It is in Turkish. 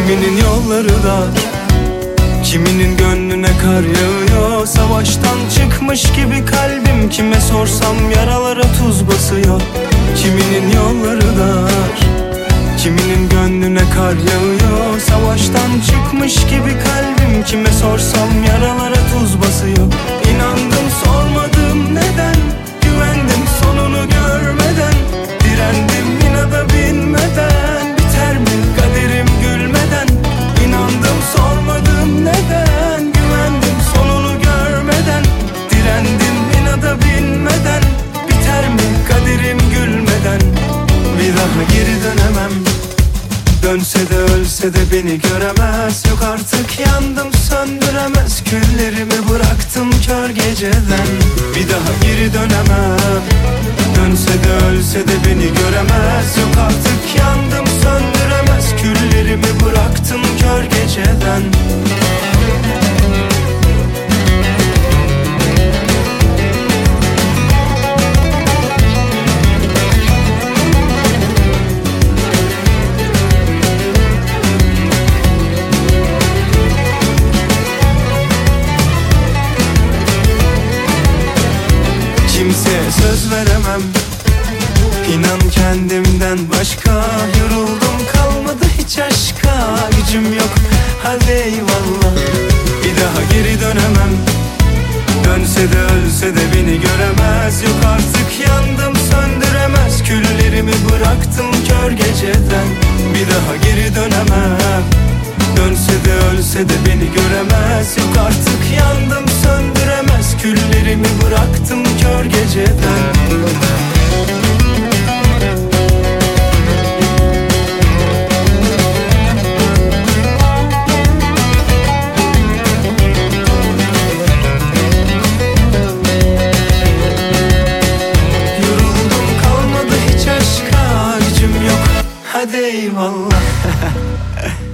Kiminin yolları dar, kiminin gönlüne kar yağıyor. Savaştan çıkmış gibi kalbim, kime sorsam yaralara tuz basıyor. Kiminin yolları dar, kiminin gönlüne kar yağıyor. Savaştan çıkmış gibi kalbim, kime sorsam yaralara tuz basıyor. İnandım, sormadım neden, güvendim sonunu görmeden. Direndim inada binmeden, biter mi kaderim gülmeden. İnandım, sormadım neden, güvendim sonunu görmeden. Direndim inada binmeden, biter mi kaderim gülmeden. Bir daha geri dönemem, dönse de ölse de beni göremez. Yok artık yandım, söndüremez, küllerimi bıraktım kör geceden. Bir daha geri dönemem, dönse de ölse de beni göremez. Yok artık yandım, söndüremez, küllerimi bıraktım kör geceden. Kimseye söz veremem, İnan kendimden başka. Yoruldum, kalmadı hiç aşka, gücüm yok, hadi eyvallah. Bir daha geri dönemem, dönse de ölse de beni göremez. Yok artık yandım, söndüremez, küllerimi bıraktım kör geceden. Bir daha geri dönemem, dönse de ölse de beni göremez. Yok artık yandım, söndüremez, küllerimi bıraktım kör geceden. Yoruldum, kalmadı hiç aşka, gücüm yok, hadi eyvallah.